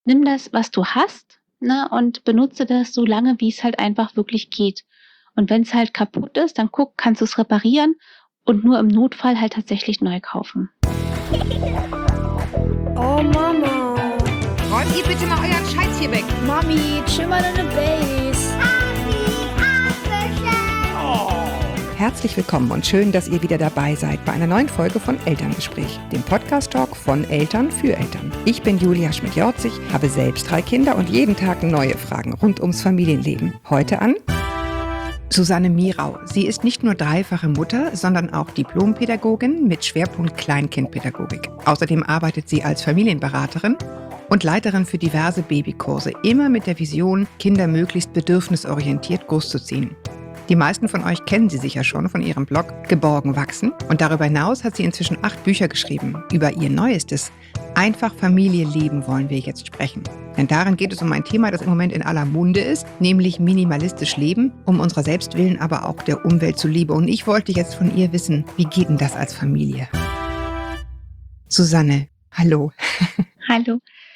Nimm das, was du hast, ne, und benutze das so lange, wie es halt einfach wirklich geht. Und wenn es halt kaputt ist, dann guck, kannst du es reparieren und nur im Notfall halt tatsächlich neu kaufen. Oh Mama. Räumt ihr bitte mal euren Scheiß hier weg. Mami, chill mal deine Base. Herzlich willkommen und schön, dass ihr wieder dabei seid bei einer neuen Folge von Elterngespräch, dem Podcast-Talk von Eltern für Eltern. Ich bin Julia Schmidt-Jorzig, habe selbst 3 Kinder und jeden Tag neue Fragen rund ums Familienleben. Heute an Susanne Mirau. Sie ist nicht nur dreifache Mutter, sondern auch Diplompädagogin mit Schwerpunkt Kleinkindpädagogik. Außerdem arbeitet sie als Familienberaterin und Leiterin für diverse Babykurse, immer mit der Vision, Kinder möglichst bedürfnisorientiert großzuziehen. Die meisten von euch kennen sie sicher schon von ihrem Blog Geborgen wachsen. Und darüber hinaus hat sie inzwischen 8 Bücher geschrieben. Über ihr neuestes Einfach Familie leben wollen wir jetzt sprechen. Denn darin geht es um ein Thema, das im Moment in aller Munde ist, nämlich minimalistisch leben, um unserer selbst willen, aber auch der Umwelt zuliebe. Und ich wollte jetzt von ihr wissen, wie geht denn das als Familie? Susanne, hallo. Hallo.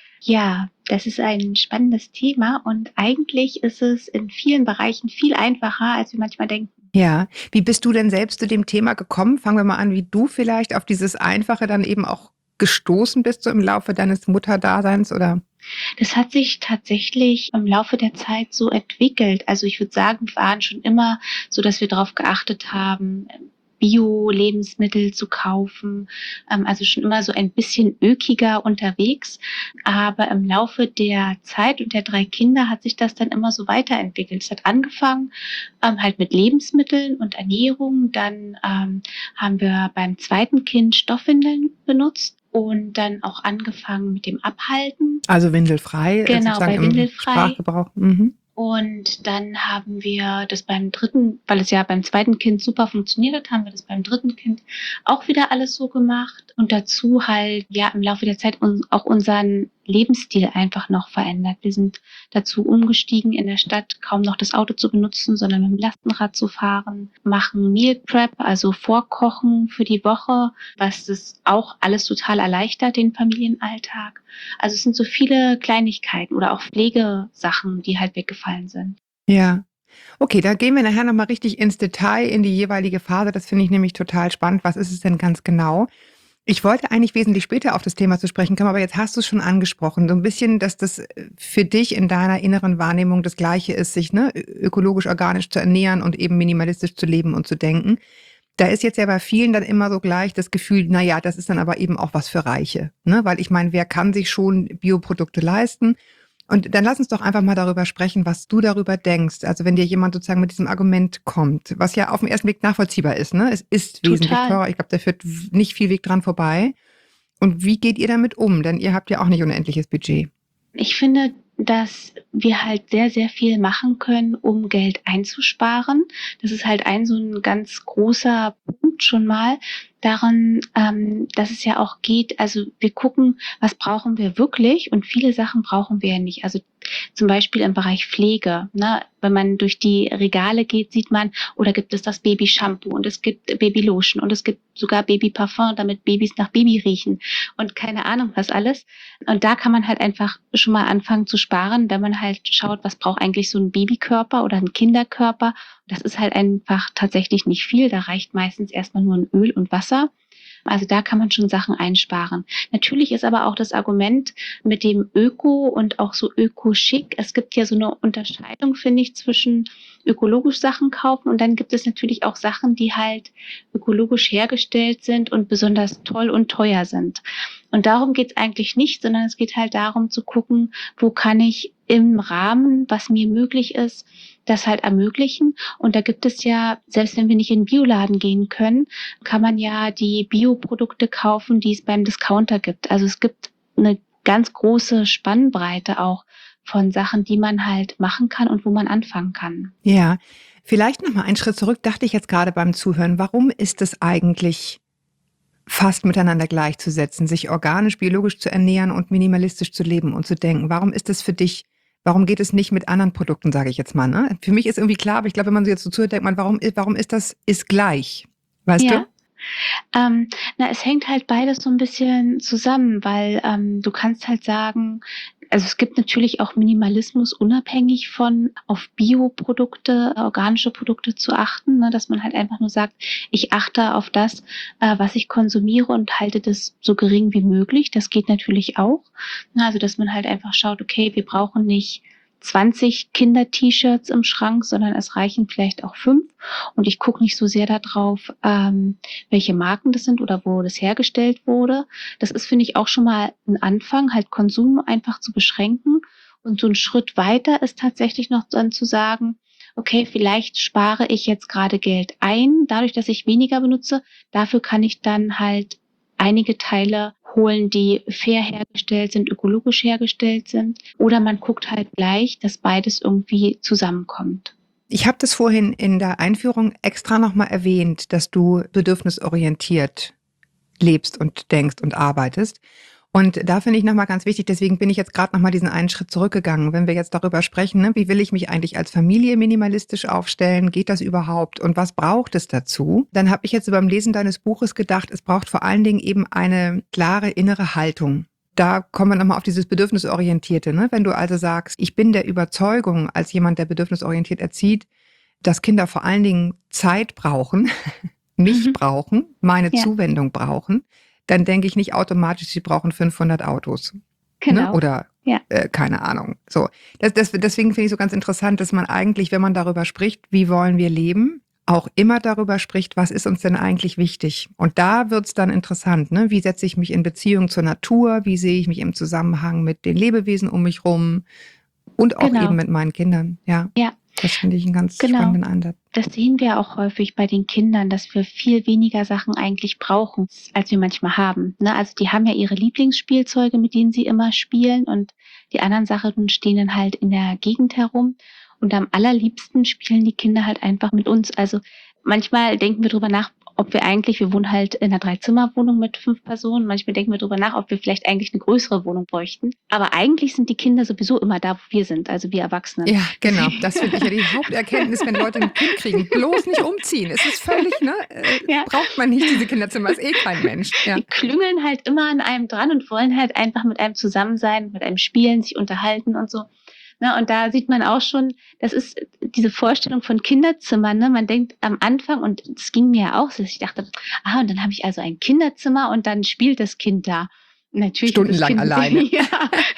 Ja, das ist ein spannendes Thema und eigentlich ist es in vielen Bereichen viel einfacher, als wir manchmal denken. Ja, wie bist du denn selbst zu dem Thema gekommen? Fangen wir mal an, wie du vielleicht auf dieses Einfache dann eben auch gestoßen bist, so im Laufe deines Mutterdaseins, oder? Das hat sich tatsächlich im Laufe der Zeit so entwickelt. Also ich würde sagen, wir waren schon immer so, dass wir darauf geachtet haben, Bio-Lebensmittel zu kaufen, also schon immer so ein bisschen ökiger unterwegs. Aber im Laufe der Zeit und der 3 Kinder hat sich das dann immer so weiterentwickelt. Es hat angefangen halt mit Lebensmitteln und Ernährung. Dann haben wir beim 2. Kind Stoffwindeln benutzt und dann auch angefangen mit dem Abhalten. Also windelfrei, Genau, sozusagen bei Windelfrei. im Sprachgebrauch. Mhm. Und dann haben wir das beim 3., weil es ja beim 2. Kind super funktioniert hat, haben wir das beim 3. Kind auch wieder alles so gemacht und dazu halt ja im Laufe der Zeit auch unseren Lebensstil einfach noch verändert. Wir sind dazu umgestiegen, in der Stadt kaum noch das Auto zu benutzen, sondern mit dem Lastenrad zu fahren, machen Meal Prep, also Vorkochen für die Woche, was das auch alles total erleichtert, den Familienalltag. Also es sind so viele Kleinigkeiten oder auch Pflegesachen, die halt weggefallen sind. Ja. Okay, da gehen wir nachher nochmal richtig ins Detail, in die jeweilige Phase. Das finde ich nämlich total spannend. Was ist es denn ganz genau? Ich wollte eigentlich wesentlich später auf das Thema zu sprechen kommen, aber jetzt hast du es schon angesprochen. So ein bisschen, dass das für dich in deiner inneren Wahrnehmung das Gleiche ist, sich ökologisch, organisch zu ernähren und eben minimalistisch zu leben und zu denken. Da ist jetzt ja bei vielen dann immer so gleich das Gefühl, naja, das ist dann aber eben auch was für Reiche. Ne? Weil ich meine, wer kann sich schon Bioprodukte leisten? Und dann lass uns doch einfach mal darüber sprechen, was du darüber denkst. Also wenn dir jemand sozusagen mit diesem Argument kommt, was ja auf den ersten Blick nachvollziehbar ist, ne? Es ist wesentlich teurer. Ich glaube, da führt nicht viel Weg dran vorbei. Und wie geht ihr damit um? Denn ihr habt ja auch nicht unendliches Budget. Ich finde, dass wir halt sehr, sehr viel machen können, um Geld einzusparen. Das ist halt so ein ganz großer Punkt schon mal daran, dass es ja auch geht, also wir gucken, was brauchen wir wirklich und viele Sachen brauchen wir ja nicht. Also zum Beispiel im Bereich Pflege, ne? Wenn man durch die Regale geht, sieht man, oder gibt es das Baby-Shampoo und es gibt Baby-Lotion und es gibt sogar Baby-Parfum, damit Babys nach Baby riechen und keine Ahnung was alles. Und da kann man halt einfach schon mal anfangen zu sparen, wenn man halt schaut, was braucht eigentlich so ein Babykörper oder ein Kinderkörper. Das ist halt einfach tatsächlich nicht viel. Da reicht meistens erstmal nur ein Öl und Wasser. Also da kann man schon Sachen einsparen. Natürlich ist aber auch das Argument mit dem Öko und auch so öko-schick. Es gibt ja so eine Unterscheidung, finde ich, zwischen ökologisch Sachen kaufen und dann gibt es natürlich auch Sachen, die halt ökologisch hergestellt sind und besonders toll und teuer sind. Und darum geht es eigentlich nicht, sondern es geht halt darum zu gucken, wo kann ich im Rahmen, was mir möglich ist, das halt ermöglichen. Und da gibt es ja, selbst wenn wir nicht in den Bioladen gehen können, kann man ja die Bioprodukte kaufen, die es beim Discounter gibt. Also es gibt eine ganz große Spannbreite auch von Sachen, die man halt machen kann und wo man anfangen kann. Ja, vielleicht nochmal einen Schritt zurück, dachte ich jetzt gerade beim Zuhören. Warum ist es eigentlich fast miteinander gleichzusetzen, sich organisch, biologisch zu ernähren und minimalistisch zu leben und zu denken? Warum ist das für dich, warum geht es nicht mit anderen Produkten, sage ich jetzt mal? Ne? Für mich ist irgendwie klar, aber ich glaube, wenn man so jetzt so zuhört, denkt man, warum ist das gleich? Weißt du? Es hängt halt beides so ein bisschen zusammen, weil du kannst halt sagen, also es gibt natürlich auch Minimalismus unabhängig von auf Bioprodukte, organische Produkte zu achten, ne, dass man halt einfach nur sagt, ich achte auf das, was ich konsumiere und halte das so gering wie möglich. Das geht natürlich auch. Ne, also dass man halt einfach schaut, okay, wir brauchen nicht 20 Kinder-T-Shirts im Schrank, sondern es reichen vielleicht auch 5. Und ich gucke nicht so sehr darauf, welche Marken das sind oder wo das hergestellt wurde. Das ist, finde ich, auch schon mal ein Anfang, halt Konsum einfach zu beschränken. Und so ein Schritt weiter ist tatsächlich noch dann zu sagen, okay, vielleicht spare ich jetzt gerade Geld ein, dadurch, dass ich weniger benutze. Dafür kann ich dann halt einige Teile holen, die fair hergestellt sind, ökologisch hergestellt sind. Oder man guckt halt gleich, dass beides irgendwie zusammenkommt. Ich habe das vorhin in der Einführung extra nochmal erwähnt, dass du bedürfnisorientiert lebst und denkst und arbeitest. Und da finde ich nochmal ganz wichtig, deswegen bin ich jetzt gerade nochmal diesen einen Schritt zurückgegangen. Wenn wir jetzt darüber sprechen, ne, wie will ich mich eigentlich als Familie minimalistisch aufstellen? Geht das überhaupt? Und was braucht es dazu? Dann habe ich jetzt beim Lesen deines Buches gedacht, es braucht vor allen Dingen eben eine klare innere Haltung. Da kommen wir nochmal auf dieses Bedürfnisorientierte. Ne? Wenn du also sagst, ich bin der Überzeugung, als jemand, der bedürfnisorientiert erzieht, dass Kinder vor allen Dingen Zeit brauchen, mich brauchen, meine Zuwendung brauchen, dann denke ich nicht automatisch, sie brauchen 500 Autos. Genau. Ne? Oder keine Ahnung. So, deswegen finde ich so ganz interessant, dass man eigentlich, wenn man darüber spricht, wie wollen wir leben, auch immer darüber spricht, was ist uns denn eigentlich wichtig? Und da wird's dann interessant, ne? Wie setze ich mich in Beziehung zur Natur? Wie sehe ich mich im Zusammenhang mit den Lebewesen um mich rum? Und auch eben mit meinen Kindern. Ja. Das finde ich einen ganz spannenden Ansatz. Das sehen wir auch häufig bei den Kindern, dass wir viel weniger Sachen eigentlich brauchen, als wir manchmal haben. Ne? Also die haben ja ihre Lieblingsspielzeuge, mit denen sie immer spielen, und die anderen Sachen stehen dann halt in der Gegend herum. Und am allerliebsten spielen die Kinder halt einfach mit uns. Also manchmal denken wir drüber nach, ob wir wohnen halt in einer 3-Zimmer-Wohnung mit 5 Personen. Manchmal denken wir drüber nach, ob wir vielleicht eigentlich eine größere Wohnung bräuchten. Aber eigentlich sind die Kinder sowieso immer da, wo wir sind, also wir Erwachsene. Ja, genau. Das finde ich ja die Haupterkenntnis, wenn Leute ein Kind kriegen. Bloß nicht umziehen. Es ist völlig, braucht man nicht diese Kinderzimmer, ist kein Mensch. Ja. Die klüngeln halt immer an einem dran und wollen halt einfach mit einem zusammen sein, mit einem spielen, sich unterhalten und so. Ne, und da sieht man auch schon, das ist diese Vorstellung von Kinderzimmern. Ne? Man denkt am Anfang, und es ging mir ja auch so, dass ich dachte, und dann habe ich also ein Kinderzimmer und dann spielt das Kind da. Natürlich stundenlang alleine. Ja.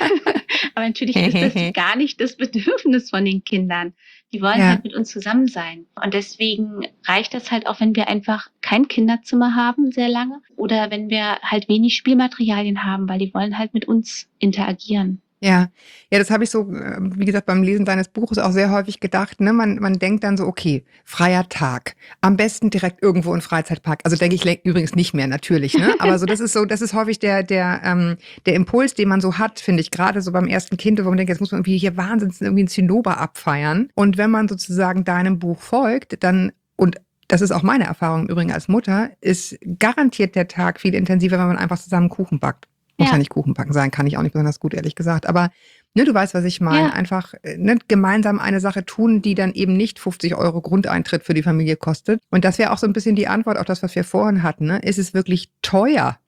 Aber natürlich ist das gar nicht das Bedürfnis von den Kindern. Die wollen halt mit uns zusammen sein. Und deswegen reicht das halt auch, wenn wir einfach kein Kinderzimmer haben, sehr lange. Oder wenn wir halt wenig Spielmaterialien haben, weil die wollen halt mit uns interagieren. Ja, das habe ich so, wie gesagt, beim Lesen deines Buches auch sehr häufig gedacht. Ne? Man denkt dann so, okay, freier Tag. Am besten direkt irgendwo in Freizeitpark. Also denke ich übrigens nicht mehr, natürlich. Ne? Aber das ist häufig der Impuls, den man so hat, finde ich, gerade so beim ersten Kind, wo man denkt, jetzt muss man hier wahnsinnig irgendwie ein Zinnober abfeiern. Und wenn man sozusagen deinem Buch folgt, dann, und das ist auch meine Erfahrung im Übrigen als Mutter, ist garantiert der Tag viel intensiver, wenn man einfach zusammen Kuchen backt. Muss ja nicht Kuchen backen sein, kann ich auch nicht besonders gut, ehrlich gesagt. Aber du weißt, was ich meine. Ja. Einfach gemeinsam eine Sache tun, die dann eben nicht 50 € Grundeintritt für die Familie kostet. Und das wäre auch so ein bisschen die Antwort auf das, was wir vorhin hatten. Ne? Ist es wirklich teuer?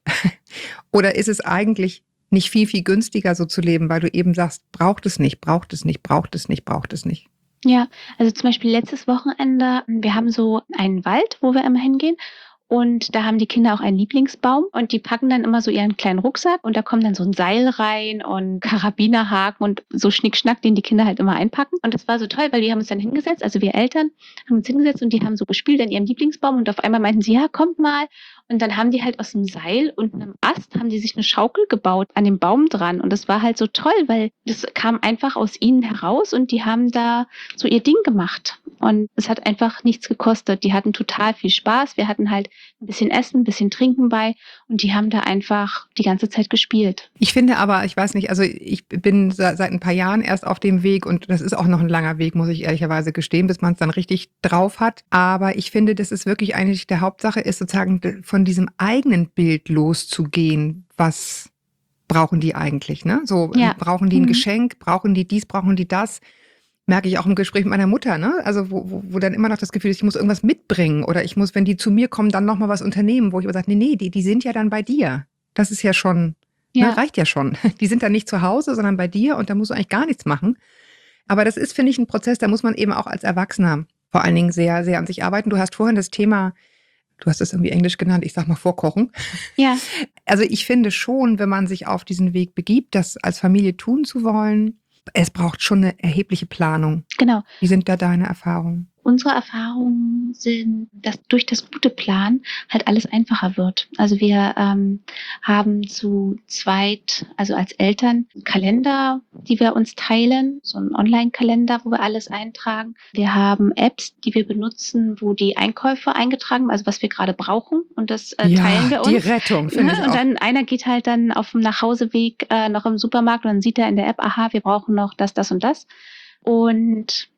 Oder ist es eigentlich nicht viel, viel günstiger, so zu leben, weil du eben sagst, braucht es nicht, braucht es nicht, braucht es nicht, braucht es nicht? Ja, also zum Beispiel letztes Wochenende, wir haben so einen Wald, wo wir immer hingehen. Und da haben die Kinder auch einen Lieblingsbaum und die packen dann immer so ihren kleinen Rucksack und da kommt dann so ein Seil rein und Karabinerhaken und so Schnickschnack, den die Kinder halt immer einpacken. Und das war so toll, weil wir haben uns dann hingesetzt, also wir Eltern haben uns hingesetzt und die haben so gespielt an ihrem Lieblingsbaum und auf einmal meinten sie, ja, kommt mal. Und dann haben die halt aus dem Seil und einem Ast haben die sich eine Schaukel gebaut an dem Baum dran. Und das war halt so toll, weil das kam einfach aus ihnen heraus und die haben da so ihr Ding gemacht. Und es hat einfach nichts gekostet. Die hatten total viel Spaß. Wir hatten halt ein bisschen Essen, ein bisschen Trinken bei und die haben da einfach die ganze Zeit gespielt. Ich finde aber, ich weiß nicht, also ich bin seit ein paar Jahren erst auf dem Weg und das ist auch noch ein langer Weg, muss ich ehrlicherweise gestehen, bis man es dann richtig drauf hat. Aber ich finde, das ist wirklich eigentlich der Hauptsache, ist sozusagen von diesem eigenen Bild loszugehen, was brauchen die eigentlich, ne? So, brauchen die ein Geschenk, brauchen die dies, brauchen die das? Merke ich auch im Gespräch mit meiner Mutter, ne? Also wo dann immer noch das Gefühl ist, ich muss irgendwas mitbringen oder ich muss, wenn die zu mir kommen, dann nochmal was unternehmen, wo ich aber sage, nee, die sind ja dann bei dir. Das ist ja schon, Ja. ne, reicht ja schon. Die sind dann nicht zu Hause, sondern bei dir und da musst du eigentlich gar nichts machen. Aber das ist, finde ich, ein Prozess, da muss man eben auch als Erwachsener vor allen Dingen sehr, sehr an sich arbeiten. Du hast vorhin das Thema, du hast es irgendwie Englisch genannt, ich sag mal Vorkochen. Ja. Also ich finde schon, wenn man sich auf diesen Weg begibt, das als Familie tun zu wollen, es braucht schon eine erhebliche Planung. Genau. Wie sind da deine Erfahrungen? Unsere Erfahrungen sind, dass durch das gute Plan halt alles einfacher wird. Also wir haben zu zweit, also als Eltern, einen Kalender, die wir uns teilen, so einen Online-Kalender, wo wir alles eintragen. Wir haben Apps, die wir benutzen, wo die Einkäufe eingetragen, also was wir gerade brauchen, und das teilen wir uns. Die Rettung, finde ich auch. Und dann einer geht halt dann auf dem Nachhauseweg noch im Supermarkt und dann sieht er in der App, aha, wir brauchen noch das, das und das. Und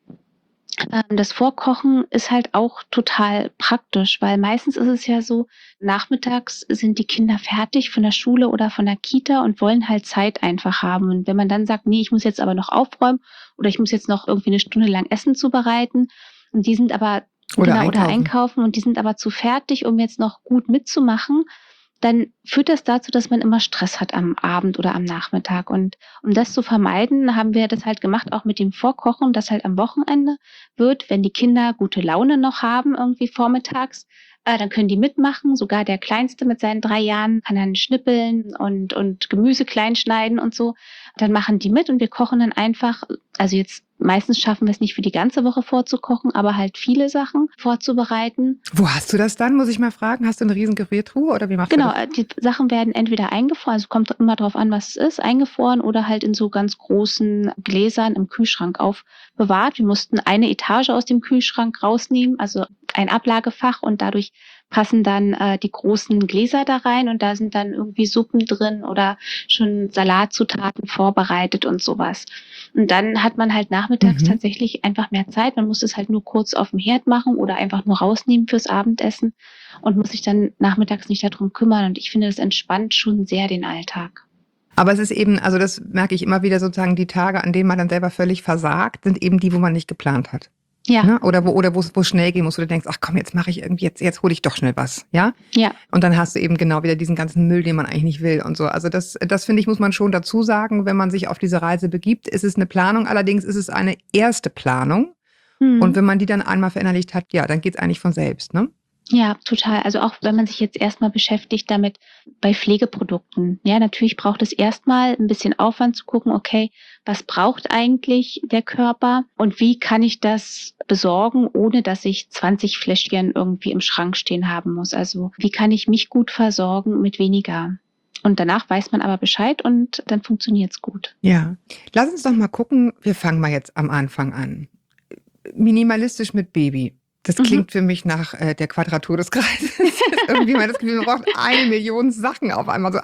das Vorkochen ist halt auch total praktisch, weil meistens ist es ja so, nachmittags sind die Kinder fertig von der Schule oder von der Kita und wollen halt Zeit einfach haben. Und wenn man dann sagt, nee, ich muss jetzt aber noch aufräumen oder ich muss jetzt noch irgendwie eine Stunde lang Essen zubereiten und die sind aber Oder einkaufen und die sind aber zu fertig, um jetzt noch gut mitzumachen, dann führt das dazu, dass man immer Stress hat am Abend oder am Nachmittag. Und um das zu vermeiden, haben wir das halt gemacht, auch mit dem Vorkochen, das halt am Wochenende wird, wenn die Kinder gute Laune noch haben, irgendwie vormittags, dann können die mitmachen. Sogar der Kleinste mit seinen 3 Jahren kann dann schnippeln und Gemüse klein schneiden und so. Dann machen die mit und wir kochen dann einfach, also jetzt meistens schaffen wir es nicht für die ganze Woche vorzukochen, aber halt viele Sachen vorzubereiten. Wo hast du das dann, muss ich mal fragen? Hast du eine riesen Gefriertruhe oder wie machst du Genau, das? die Sachen werden entweder eingefroren, also kommt immer drauf an, was es ist, eingefroren oder halt in so ganz großen Gläsern im Kühlschrank aufbewahrt. Wir mussten eine Etage aus dem Kühlschrank rausnehmen, also ein Ablagefach, und dadurch passen dann die großen Gläser da rein und da sind dann irgendwie Suppen drin oder schon Salatzutaten vorbereitet und sowas. Und dann hat man halt nachmittags tatsächlich einfach mehr Zeit. Man muss es halt nur kurz auf dem Herd machen oder einfach nur rausnehmen fürs Abendessen und muss sich dann nachmittags nicht darum kümmern. Und ich finde, das entspannt schon sehr den Alltag. Aber es ist eben, also das merke ich immer wieder sozusagen, die Tage, an denen man dann selber völlig versagt, sind eben die, wo man nicht geplant hat. Ja. Ne? Oder wo es schnell gehen muss, wo du denkst, ach komm, jetzt mache ich irgendwie, jetzt hole ich doch schnell was, ja? Ja. Und dann hast du eben genau wieder diesen ganzen Müll, den man eigentlich nicht will und so. Also das finde ich, muss man schon dazu sagen, wenn man sich auf diese Reise begibt, ist es eine Planung, allerdings ist es eine erste Planung. Und wenn man die dann einmal verinnerlicht hat, ja, dann geht's eigentlich von selbst, ne? Ja, total. Also auch wenn man sich jetzt erstmal beschäftigt damit bei Pflegeprodukten. Ja, natürlich braucht es erstmal ein bisschen Aufwand zu gucken, okay, was braucht eigentlich der Körper und wie kann ich das besorgen, ohne dass ich 20 Fläschchen irgendwie im Schrank stehen haben muss. Also wie kann ich mich gut versorgen mit weniger? Und danach weiß man aber Bescheid und dann funktioniert's gut. Ja. Lass uns doch mal gucken, wir fangen mal jetzt am Anfang an. Minimalistisch mit Baby. Das klingt für mich nach der Quadratur des Kreises. Irgendwie mal das Gefühl, man braucht 1 Million Sachen auf einmal. So,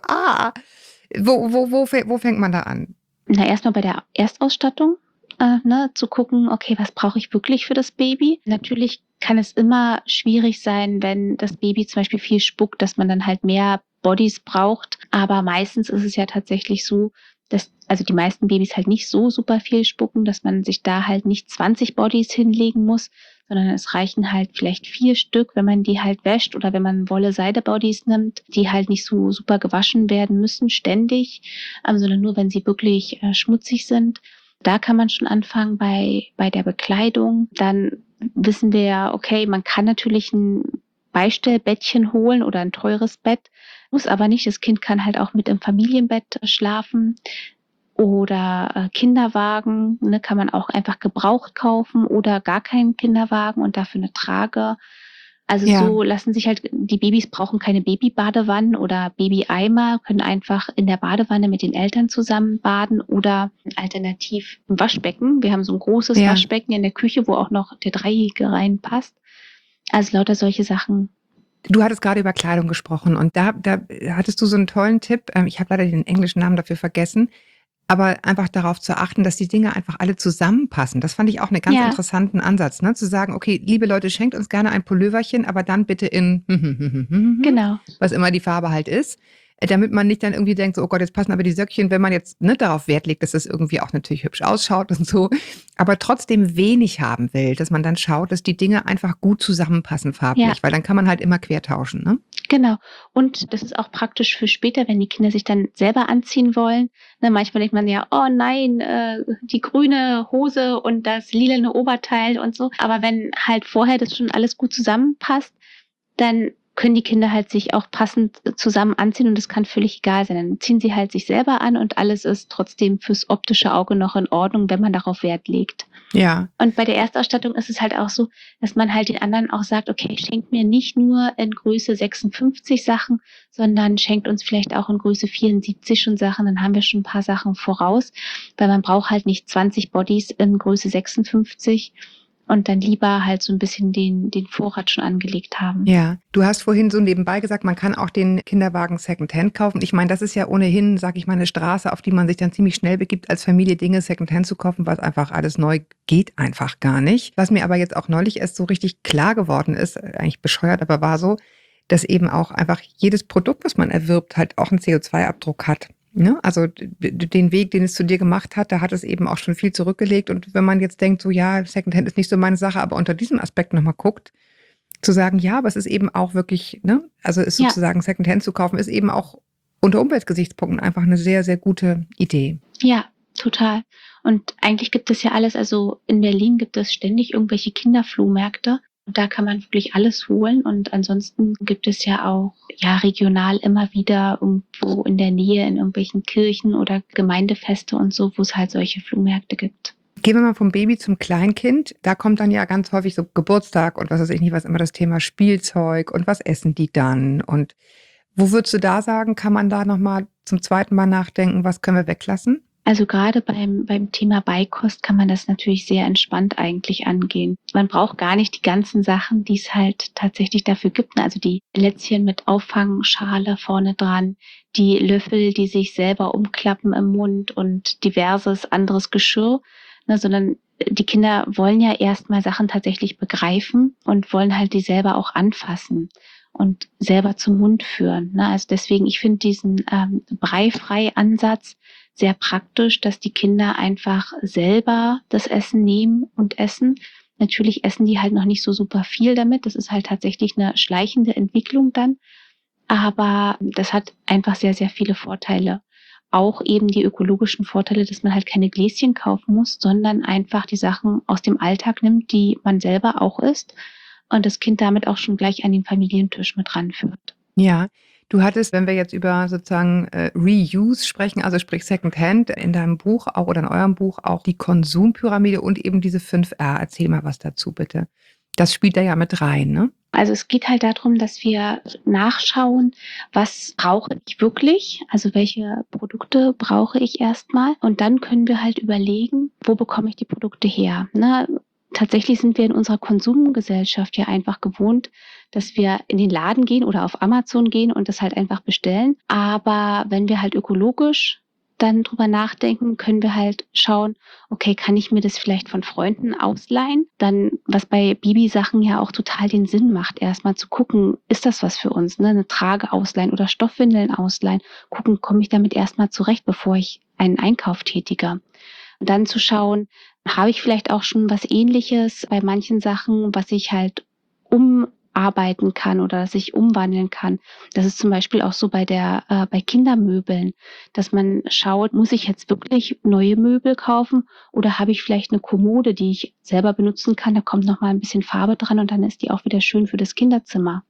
wo fängt man da an? Na, erstmal bei der Erstausstattung, zu gucken, okay, was brauche ich wirklich für das Baby? Natürlich kann es immer schwierig sein, wenn das Baby zum Beispiel viel spuckt, dass man dann halt mehr Bodies braucht. Aber meistens ist es ja tatsächlich so, dass also die meisten Babys halt nicht so super viel spucken, dass man sich da halt nicht 20 Bodies hinlegen muss, sondern es reichen halt vielleicht 4 Stück, wenn man die halt wäscht oder wenn man Wolle-Seide-Bodies nimmt, die halt nicht so super gewaschen werden müssen ständig, sondern nur, wenn sie wirklich schmutzig sind. Da kann man schon anfangen bei der Bekleidung. Dann wissen wir ja, okay, man kann natürlich ein Beistellbettchen holen oder ein teures Bett, muss aber nicht. Das Kind kann halt auch mit im Familienbett schlafen. Oder Kinderwagen, kann man auch einfach gebraucht kaufen oder gar keinen Kinderwagen und dafür eine Trage. Also so lassen sich halt, die Babys brauchen keine Babybadewannen oder Babyeimer, können einfach in der Badewanne mit den Eltern zusammen baden oder alternativ im Waschbecken. Wir haben so ein großes Waschbecken in der Küche, wo auch noch der Dreijährige reinpasst. Also lauter solche Sachen. Du hattest gerade über Kleidung gesprochen und da hattest du so einen tollen Tipp. Ich habe leider den englischen Namen dafür vergessen. Aber einfach darauf zu achten, dass die Dinge einfach alle zusammenpassen. Das fand ich auch einen ganz interessanten Ansatz, ne? Zu sagen, okay, liebe Leute, schenkt uns gerne ein Pulloverchen, aber dann bitte in Genau. was immer die Farbe halt ist. damit man nicht dann irgendwie denkt, so, oh Gott, jetzt passen aber die Söckchen, wenn man jetzt darauf Wert legt, dass es irgendwie auch natürlich hübsch ausschaut und so, aber trotzdem wenig haben will, dass man dann schaut, dass die Dinge einfach gut zusammenpassen farblich, Ja. weil dann kann man halt immer quertauschen, ne? Genau. Und das ist auch praktisch für später, wenn die Kinder sich dann selber anziehen wollen. Ne, manchmal denkt man ja, oh nein, die grüne Hose und das lilane Oberteil und so. Aber wenn halt vorher das schon alles gut zusammenpasst, dann können die Kinder halt sich auch passend zusammen anziehen und das kann völlig egal sein. Dann ziehen sie halt sich selber an und alles ist trotzdem fürs optische Auge noch in Ordnung, wenn man darauf Wert legt. Ja. Und bei der Erstausstattung ist es halt auch so, dass man halt den anderen auch sagt, okay, schenkt mir nicht nur in Größe 56 Sachen, sondern schenkt uns vielleicht auch in Größe 74 schon Sachen, dann haben wir schon ein paar Sachen voraus, weil man braucht halt nicht 20 Bodies in Größe 56 und dann lieber halt so ein bisschen den Vorrat schon angelegt haben. Ja, du hast vorhin so nebenbei gesagt, man kann auch den Kinderwagen Secondhand kaufen. Ich meine, das ist ja ohnehin, sag ich mal, eine Straße, auf die man sich dann ziemlich schnell begibt, als Familie Dinge Secondhand zu kaufen, was einfach alles neu geht einfach gar nicht. Was mir aber jetzt auch neulich erst so richtig klar geworden ist, eigentlich bescheuert, aber war so, dass eben auch einfach jedes Produkt, was man erwirbt, halt auch einen CO2-Abdruck hat. Ne? Also den Weg, den es zu dir gemacht hat, da hat es eben auch schon viel zurückgelegt. Und wenn man jetzt denkt, so ja, Secondhand ist nicht so meine Sache, aber unter diesem Aspekt nochmal guckt, zu sagen, ja, aber es ist eben auch wirklich, ne, also ist sozusagen Secondhand zu kaufen, ist eben auch unter Umweltgesichtspunkten einfach eine sehr, sehr gute Idee. Ja, total. Und eigentlich gibt es ja alles, also in Berlin gibt es ständig irgendwelche Kinderflohmärkte. Und da kann man wirklich alles holen. Und ansonsten gibt es ja auch regional immer wieder irgendwo in der Nähe in irgendwelchen Kirchen oder Gemeindefeste und so, wo es halt solche Flohmärkte gibt. Gehen wir mal vom Baby zum Kleinkind. Da kommt dann ja ganz häufig so Geburtstag und was weiß ich nicht, was immer das Thema Spielzeug und was essen die dann? Und wo würdest du da sagen, kann man da nochmal zum zweiten Mal nachdenken, was können wir weglassen? Also gerade beim Thema Beikost kann man das natürlich sehr entspannt eigentlich angehen. Man braucht gar nicht die ganzen Sachen, die es halt tatsächlich dafür gibt. Also die Lätzchen mit Auffangschale vorne dran, die Löffel, die sich selber umklappen im Mund und diverses anderes Geschirr, sondern die Kinder wollen ja erstmal Sachen tatsächlich begreifen und wollen halt die selber auch anfassen und selber zum Mund führen. Also deswegen, ich finde diesen Breifrei-Ansatz sehr praktisch, dass die Kinder einfach selber das Essen nehmen und essen. Natürlich essen die halt noch nicht so super viel damit. Das ist halt tatsächlich eine schleichende Entwicklung dann. Aber das hat einfach sehr, sehr viele Vorteile. Auch eben die ökologischen Vorteile, dass man halt keine Gläschen kaufen muss, sondern einfach die Sachen aus dem Alltag nimmt, die man selber auch isst und das Kind damit auch schon gleich an den Familientisch mit ranführt. Ja, du hattest, wenn wir jetzt über sozusagen Reuse sprechen, also sprich Secondhand, in deinem Buch auch oder in eurem Buch auch die Konsumpyramide und eben diese 5R. Erzähl mal was dazu, bitte. Das spielt da ja mit rein, ne? Also es geht halt darum, dass wir nachschauen, was brauche ich wirklich, also welche Produkte brauche ich erstmal und dann können wir halt überlegen, wo bekomme ich die Produkte her. Tatsächlich sind wir in unserer Konsumgesellschaft ja einfach gewohnt, dass wir in den Laden gehen oder auf Amazon gehen und das halt einfach bestellen. Aber wenn wir halt ökologisch dann drüber nachdenken, können wir halt schauen, okay, kann ich mir das vielleicht von Freunden ausleihen? Dann, was bei Babysachen ja auch total den Sinn macht, erstmal zu gucken, ist das was für uns? Eine Trage ausleihen oder Stoffwindeln ausleihen. Gucken, komme ich damit erstmal zurecht, bevor ich einen Einkauf tätige. Und dann zu schauen, habe ich vielleicht auch schon was Ähnliches bei manchen Sachen, was ich halt umarbeiten kann oder dass ich umwandeln kann. Das ist zum Beispiel auch so bei Kindermöbeln, dass man schaut, muss ich jetzt wirklich neue Möbel kaufen oder habe ich vielleicht eine Kommode, die ich selber benutzen kann, da kommt noch mal ein bisschen Farbe dran und dann ist die auch wieder schön für das Kinderzimmer.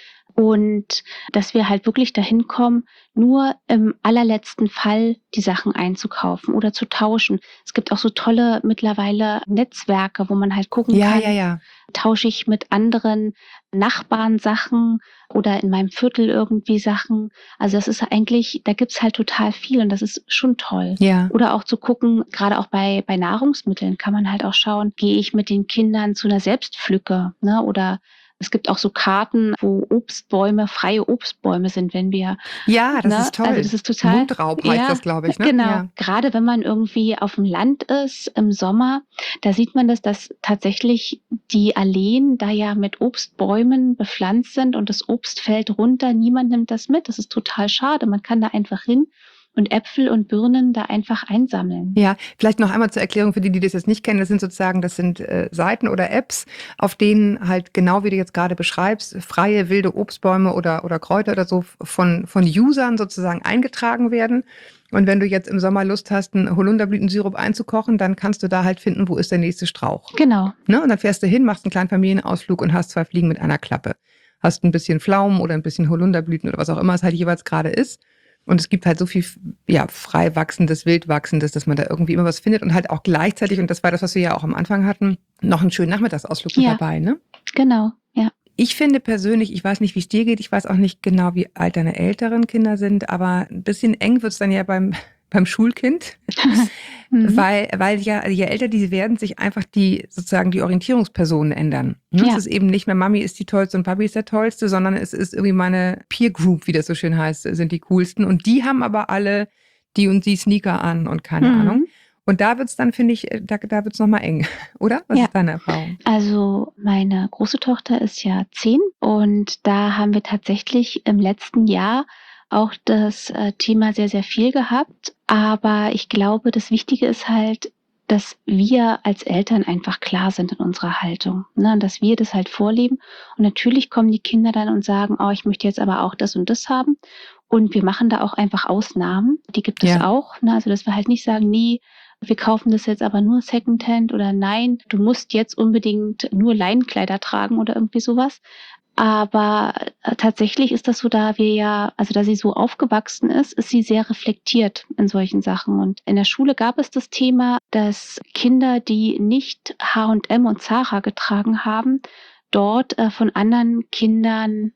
Und dass wir halt wirklich dahin kommen, nur im allerletzten Fall die Sachen einzukaufen oder zu tauschen. Es gibt auch so tolle mittlerweile Netzwerke, wo man halt gucken kann, tausche ich mit anderen Nachbarn Sachen oder in meinem Viertel irgendwie Sachen. Also das ist eigentlich, da gibt's halt total viel und das ist schon toll. Ja. Oder auch zu gucken, gerade auch bei Nahrungsmitteln kann man halt auch schauen, gehe ich mit den Kindern zu einer Selbstpflücke, oder Es gibt auch so Karten, wo freie Obstbäume sind, wenn wir, Ja, das ne? ist toll. Also das ist total, Mundraub heißt ja, das, glaube ich, ne? genau. Ja. Gerade wenn man irgendwie auf dem Land ist im Sommer, da sieht man das, dass tatsächlich die Alleen da ja mit Obstbäumen bepflanzt sind und das Obst fällt runter. Niemand nimmt das mit. Das ist total schade. Man kann da einfach hin und Äpfel und Birnen da einfach einsammeln. Ja, vielleicht noch einmal zur Erklärung für die, die das jetzt nicht kennen. Das sind Seiten oder Apps, auf denen halt genau wie du jetzt gerade beschreibst, freie wilde Obstbäume oder Kräuter oder so von Usern sozusagen eingetragen werden. Und wenn du jetzt im Sommer Lust hast, einen Holunderblütensirup einzukochen, dann kannst du da halt finden, wo ist der nächste Strauch. Genau. Ne? Und dann fährst du hin, machst einen kleinen Familienausflug und hast 2 Fliegen mit einer Klappe. Hast ein bisschen Pflaumen oder ein bisschen Holunderblüten oder was auch immer es halt jeweils gerade ist. Und es gibt halt so viel, ja, frei wachsendes, wild wachsendes, dass man da irgendwie immer was findet und halt auch gleichzeitig, und das war das, was wir ja auch am Anfang hatten, noch einen schönen Nachmittagsausflug mit dabei, ne? Genau, ja. Ich finde persönlich, ich weiß nicht, wie es dir geht, ich weiß auch nicht genau, wie alt deine älteren Kinder sind, aber ein bisschen eng wird's dann ja beim Schulkind, weil ja, je älter die werden, sich einfach die Orientierungspersonen ändern. Ne? Ja. Es ist eben nicht mehr Mami ist die Tollste und Papi ist der Tollste, sondern es ist irgendwie meine Peer Group, wie das so schön heißt, sind die coolsten. Und die haben aber alle die und die Sneaker an und keine Ahnung. Und da wird's dann, finde ich, da wird's nochmal eng, oder? Was ist deine Erfahrung? Also meine große Tochter ist ja 10 und da haben wir tatsächlich im letzten Jahr auch das Thema sehr, sehr viel gehabt. Aber ich glaube, das Wichtige ist halt, dass wir als Eltern einfach klar sind in unserer Haltung, ne? Und dass wir das halt vorleben. Und natürlich kommen die Kinder dann und sagen, oh, ich möchte jetzt aber auch das und das haben. Und wir machen da auch einfach Ausnahmen. Die gibt es auch, ne? Also dass wir halt nicht sagen, nee, wir kaufen das jetzt aber nur Secondhand oder nein, du musst jetzt unbedingt nur Leinenkleider tragen oder irgendwie sowas. Aber tatsächlich ist das so, da sie so aufgewachsen ist sie sehr reflektiert in solchen Sachen. Und in der Schule gab es das Thema, dass Kinder, die nicht H&M und Zara getragen haben, dort von anderen Kindern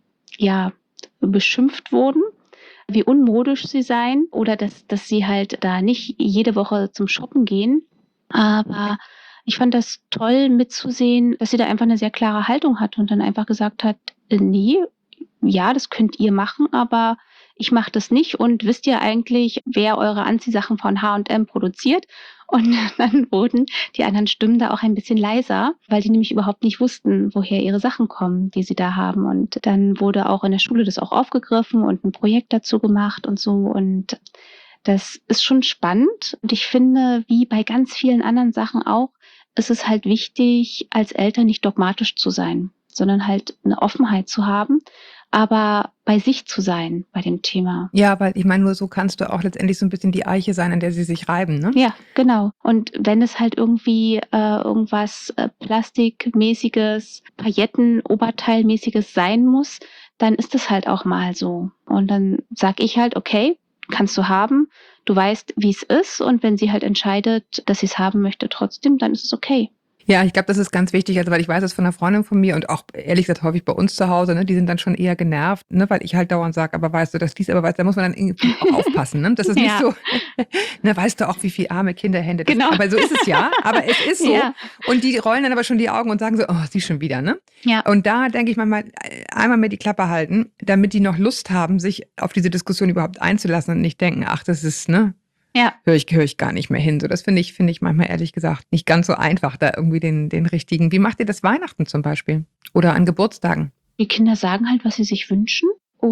beschimpft wurden, wie unmodisch sie seien oder dass sie halt da nicht jede Woche zum Shoppen gehen. Aber ich fand das toll mitzusehen, dass sie da einfach eine sehr klare Haltung hat und dann einfach gesagt hat, nee, ja, das könnt ihr machen, aber ich mache das nicht. Und wisst ihr eigentlich, wer eure Anziehsachen von H&M produziert? Und dann wurden die anderen Stimmen da auch ein bisschen leiser, weil die nämlich überhaupt nicht wussten, woher ihre Sachen kommen, die sie da haben. Und dann wurde auch in der Schule das auch aufgegriffen und ein Projekt dazu gemacht und so. Und das ist schon spannend. Und ich finde, wie bei ganz vielen anderen Sachen auch, ist es halt wichtig, als Eltern nicht dogmatisch zu sein, sondern halt eine Offenheit zu haben, aber bei sich zu sein bei dem Thema. Ja, weil ich meine, nur so kannst du auch letztendlich so ein bisschen die Eiche sein, an der sie sich reiben, ne? Ja, genau. Und wenn es halt irgendwie irgendwas Plastikmäßiges, Pailletten-Oberteilmäßiges sein muss, dann ist es halt auch mal so. Und dann sag ich halt, okay, kannst du haben. Du weißt, wie es ist. Und wenn sie halt entscheidet, dass sie es haben möchte trotzdem, dann ist es okay. Ja, ich glaube, das ist ganz wichtig, also weil ich weiß das von einer Freundin von mir und auch ehrlich gesagt häufig bei uns zu Hause, ne, die sind dann schon eher genervt, ne, weil ich halt dauernd sage, aber weißt du, das dies, aber weißt du, da muss man dann irgendwie auch aufpassen, ne? Das ist nicht so, ne, weißt du auch, wie viele arme Kinderhände das Genau. Aber so ist es ja, aber es ist so. Ja. Und die rollen dann aber schon die Augen und sagen so, oh, sie schon wieder, ne? Ja. Und da denke ich manchmal, einmal mehr die Klappe halten, damit die noch Lust haben, sich auf diese Diskussion überhaupt einzulassen und nicht denken, ach, das ist, ne? Ja. Höre ich gar nicht mehr hin. So, das finde ich manchmal ehrlich gesagt nicht ganz so einfach, da irgendwie den richtigen. Wie macht ihr das Weihnachten zum Beispiel? Oder an Geburtstagen? Die Kinder sagen halt, was sie sich wünschen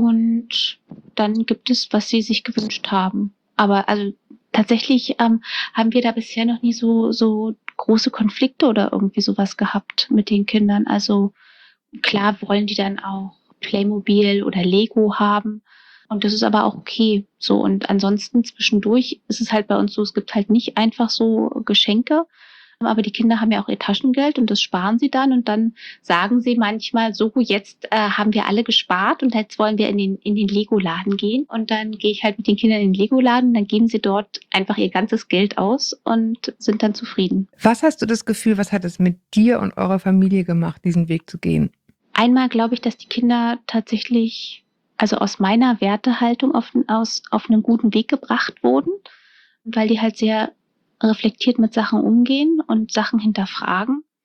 und dann gibt es, was sie sich gewünscht haben. Aber also tatsächlich haben wir da bisher noch nie so große Konflikte oder irgendwie sowas gehabt mit den Kindern. Also klar wollen die dann auch Playmobil oder Lego haben. Und das ist aber auch okay. So, und ansonsten zwischendurch ist es halt bei uns so, es gibt halt nicht einfach so Geschenke. Aber die Kinder haben ja auch ihr Taschengeld und das sparen sie dann. Und dann sagen sie manchmal, so, jetzt haben wir alle gespart und jetzt wollen wir in den Lego-Laden gehen. Und dann gehe ich halt mit den Kindern in den Lego-Laden, dann geben sie dort einfach ihr ganzes Geld aus und sind dann zufrieden. Was hast du das Gefühl, was hat es mit dir und eurer Familie gemacht, diesen Weg zu gehen? Einmal glaube ich, dass die Kinder tatsächlich, also aus meiner Wertehaltung auf einen guten Weg gebracht wurden, weil die halt sehr reflektiert mit Sachen umgehen und Sachen hinterfragen.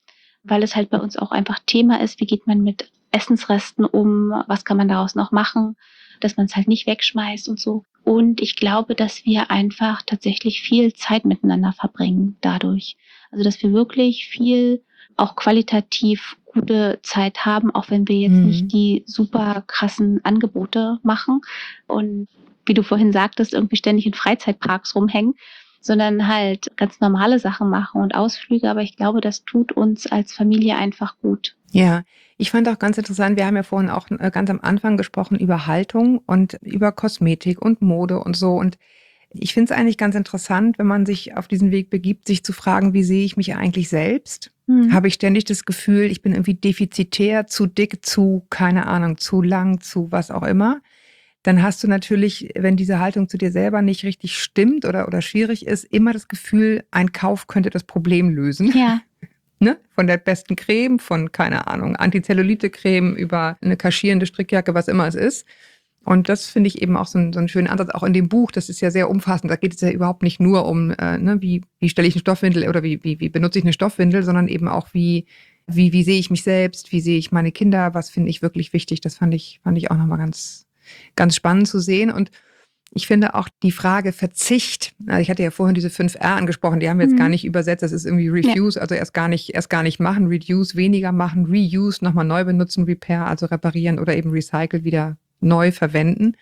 weil es halt bei uns auch einfach Thema ist, wie geht man mit Essensresten um, was kann man daraus noch machen, dass man es halt nicht wegschmeißt und so. Und ich glaube, dass wir einfach tatsächlich viel Zeit miteinander verbringen dadurch. Also dass wir wirklich viel auch qualitativ gute Zeit haben, auch wenn wir jetzt nicht die super krassen Angebote machen und wie du vorhin sagtest, irgendwie ständig in Freizeitparks rumhängen, sondern halt ganz normale Sachen machen und Ausflüge. Aber ich glaube, das tut uns als Familie einfach gut. Ja, ich fand auch ganz interessant, wir haben ja vorhin auch ganz am Anfang gesprochen über Haltung und über Kosmetik und Mode und so. Und ich finde es eigentlich ganz interessant, wenn man sich auf diesen Weg begibt, sich zu fragen, wie sehe ich mich eigentlich selbst? Habe ich ständig das Gefühl, ich bin irgendwie defizitär, zu dick, zu, keine Ahnung, zu lang, zu was auch immer. Dann hast du natürlich, wenn diese Haltung zu dir selber nicht richtig stimmt oder schwierig ist, immer das Gefühl, ein Kauf könnte das Problem lösen. Ja. Ne? Von der besten Creme, von, keine Ahnung, Antizellulite-Creme über eine kaschierende Strickjacke, was immer es ist. Und das finde ich eben auch so einen schönen Ansatz, auch in dem Buch, das ist ja sehr umfassend, da geht es ja überhaupt nicht nur um, wie stelle ich eine Stoffwindel oder wie benutze ich eine Stoffwindel, sondern eben auch wie sehe ich mich selbst, wie sehe ich meine Kinder, was finde ich wirklich wichtig, das fand ich auch nochmal ganz, ganz spannend zu sehen. Und ich finde auch die Frage Verzicht, also ich hatte ja vorhin diese 5R angesprochen, die haben wir jetzt gar nicht übersetzt, das ist irgendwie Refuse, also erst gar nicht machen, Reduce, weniger machen, Reuse, nochmal neu benutzen, Repair, also reparieren oder eben Recycle wieder neu verwenden.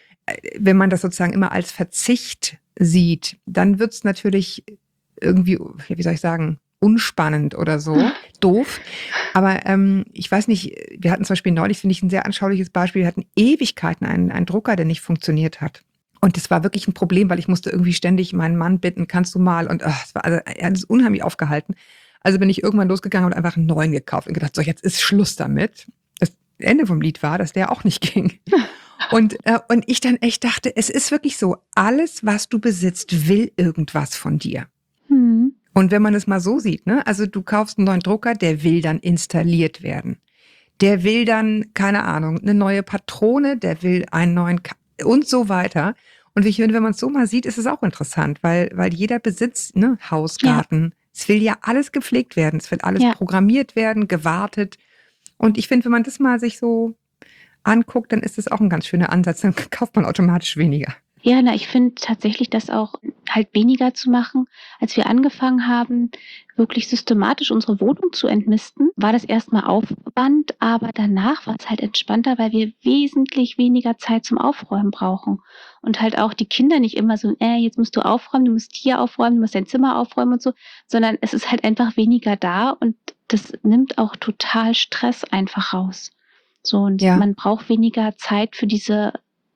Wenn man das sozusagen immer als Verzicht sieht, dann wird es natürlich irgendwie, wie soll ich sagen, unspannend oder so, doof. Aber ich weiß nicht, wir hatten zum Beispiel neulich, finde ich, ein sehr anschauliches Beispiel, wir hatten Ewigkeiten einen Drucker, der nicht funktioniert hat. Und das war wirklich ein Problem, weil ich musste irgendwie ständig meinen Mann bitten, kannst du mal? Und es war, also, er hat es unheimlich aufgehalten. Also bin ich irgendwann losgegangen und einfach einen neuen gekauft und gedacht, so jetzt ist Schluss damit. Das Ende vom Lied war, dass der auch nicht ging. Und ich dann echt dachte, es ist wirklich so, alles, was du besitzt, will irgendwas von dir. Und wenn man es mal so sieht, ne, also du kaufst einen neuen Drucker, der will dann installiert werden. Der will dann, keine Ahnung, eine neue Patrone, der will einen neuen und so weiter. Und ich finde, wenn man es so mal sieht, ist es auch interessant, weil jeder Besitz, ne, Haus, Garten, es will ja alles gepflegt werden, es will alles programmiert werden, gewartet. Und ich finde, wenn man das mal sich so anguckt, dann ist das auch ein ganz schöner Ansatz, dann kauft man automatisch weniger. Ja, ich finde tatsächlich, das auch halt weniger zu machen. Als wir angefangen haben, wirklich systematisch unsere Wohnung zu entmisten, war das erstmal Aufwand, aber danach war es halt entspannter, weil wir wesentlich weniger Zeit zum Aufräumen brauchen. Und halt auch die Kinder nicht immer so, jetzt musst du aufräumen, du musst hier aufräumen, du musst dein Zimmer aufräumen und so, sondern es ist halt einfach weniger da und das nimmt auch total Stress einfach raus. So, und man braucht weniger Zeit für diese.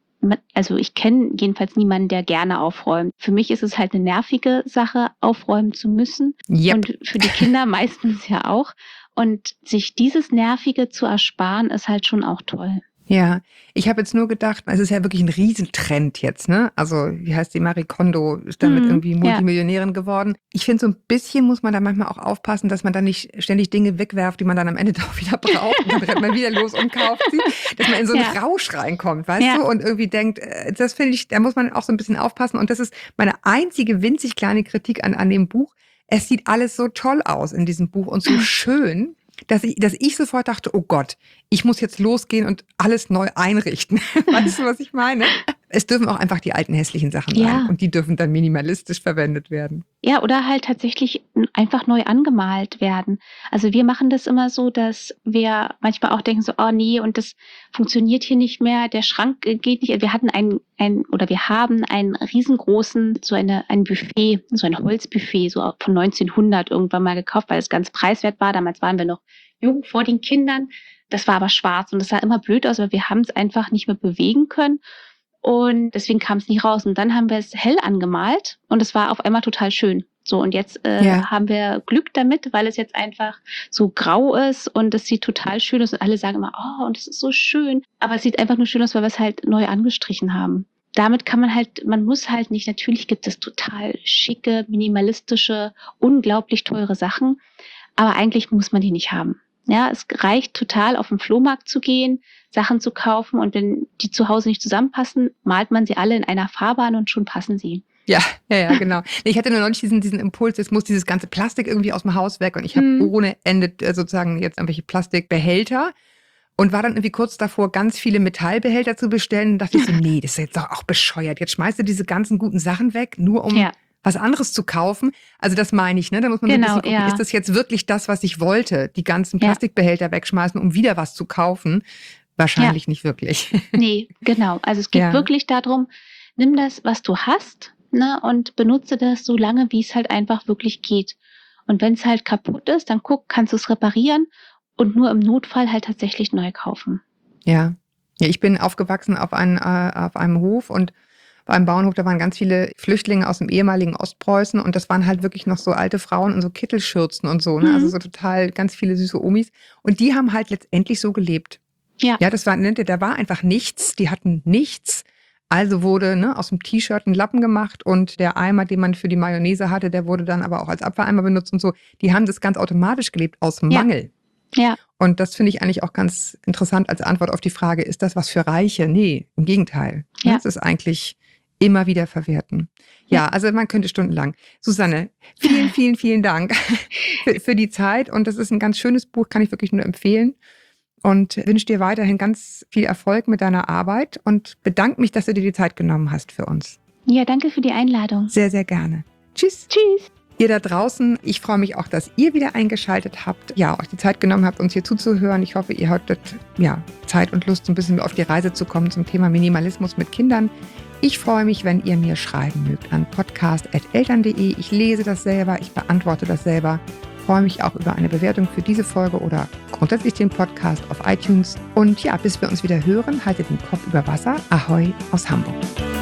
Also ich kenne jedenfalls niemanden, der gerne aufräumt. Für mich ist es halt eine nervige Sache, aufräumen zu müssen. Yep. Und für die Kinder meistens ja auch. Und sich dieses Nervige zu ersparen, ist halt schon auch toll. Ja, ich habe jetzt nur gedacht, es ist ja wirklich ein Riesentrend jetzt, ne? Also, wie heißt die, Marie Kondo ist damit irgendwie Multimillionärin geworden. Ich finde, so ein bisschen muss man da manchmal auch aufpassen, dass man dann nicht ständig Dinge wegwerft, die man dann am Ende doch wieder braucht. Und dann rennt man wieder los und kauft sie. Dass man in so einen Rausch reinkommt, weißt du? Und irgendwie denkt, das finde ich, da muss man auch so ein bisschen aufpassen. Und das ist meine einzige winzig kleine Kritik an dem Buch. Es sieht alles so toll aus in diesem Buch und so schön, dass ich sofort dachte, oh Gott, ich muss jetzt losgehen und alles neu einrichten. Weißt du, was ich meine? Es dürfen auch einfach die alten hässlichen Sachen sein und die dürfen dann minimalistisch verwendet werden. Ja, oder halt tatsächlich einfach neu angemalt werden. Also wir machen das immer so, dass wir manchmal auch denken so, oh nee, und das funktioniert hier nicht mehr, der Schrank geht nicht. Wir hatten wir haben einen riesengroßen, ein Buffet, so ein Holzbuffet, so von 1900 irgendwann mal gekauft, weil es ganz preiswert war. Damals waren wir noch jung vor den Kindern. Das war aber schwarz und das sah immer blöd aus, weil wir haben es einfach nicht mehr bewegen können. Und deswegen kam es nie raus. Und dann haben wir es hell angemalt und es war auf einmal total schön. So, und jetzt haben wir Glück damit, weil es jetzt einfach so grau ist und es sieht total schön aus. Und alle sagen immer, oh, und es ist so schön. Aber es sieht einfach nur schön aus, weil wir es halt neu angestrichen haben. Damit kann man muss halt nicht, natürlich gibt es total schicke, minimalistische, unglaublich teure Sachen. Aber eigentlich muss man die nicht haben. Ja, es reicht total, auf den Flohmarkt zu gehen, Sachen zu kaufen und wenn die zu Hause nicht zusammenpassen, malt man sie alle in einer Farbe an und schon passen sie. Ja, genau. Ich hatte nur neulich diesen Impuls, jetzt muss dieses ganze Plastik irgendwie aus dem Haus weg und ich habe ohne Ende sozusagen jetzt irgendwelche Plastikbehälter und war dann irgendwie kurz davor, ganz viele Metallbehälter zu bestellen und dachte ich so, nee, das ist jetzt doch auch bescheuert. Jetzt schmeißt du diese ganzen guten Sachen weg, nur um was anderes zu kaufen. Also das meine ich, ne? Da muss man so ein bisschen gucken, ist das jetzt wirklich das, was ich wollte? Die ganzen Plastikbehälter wegschmeißen, um wieder was zu kaufen? Wahrscheinlich nicht wirklich. Nee, genau. Also es geht wirklich darum, nimm das, was du hast, ne, und benutze das so lange, wie es halt einfach wirklich geht. Und wenn es halt kaputt ist, dann kannst du es reparieren und nur im Notfall halt tatsächlich neu kaufen. Ja, ich bin aufgewachsen auf einem Hof und bei einem Bauernhof, da waren ganz viele Flüchtlinge aus dem ehemaligen Ostpreußen und das waren halt wirklich noch so alte Frauen in so Kittelschürzen und so, ne? Also so total ganz viele süße Omis. Und die haben halt letztendlich so gelebt. Ja, da war einfach nichts, die hatten nichts. Also wurde aus dem T-Shirt ein Lappen gemacht und der Eimer, den man für die Mayonnaise hatte, der wurde dann aber auch als Abfalleimer benutzt und so. Die haben das ganz automatisch gelebt, aus Mangel. Ja. Und das finde ich eigentlich auch ganz interessant als Antwort auf die Frage, ist das was für Reiche? Nee, im Gegenteil. Ja. Das ist eigentlich immer wieder verwerten. Ja, also man könnte stundenlang. Susanne, vielen, vielen, vielen Dank für die Zeit und das ist ein ganz schönes Buch, kann ich wirklich nur empfehlen. Und wünsche dir weiterhin ganz viel Erfolg mit deiner Arbeit und bedanke mich, dass du dir die Zeit genommen hast für uns. Ja, danke für die Einladung. Sehr, sehr gerne. Tschüss. Tschüss. Ihr da draußen, ich freue mich auch, dass ihr wieder eingeschaltet habt, euch die Zeit genommen habt, uns hier zuzuhören. Ich hoffe, ihr hattet Zeit und Lust, so ein bisschen auf die Reise zu kommen zum Thema Minimalismus mit Kindern. Ich freue mich, wenn ihr mir schreiben mögt an podcast@eltern.de. Ich lese das selber, ich beantworte das selber. Ich freue mich auch über eine Bewertung für diese Folge oder grundsätzlich den Podcast auf iTunes. Und bis wir uns wieder hören, haltet den Kopf über Wasser. Ahoi aus Hamburg.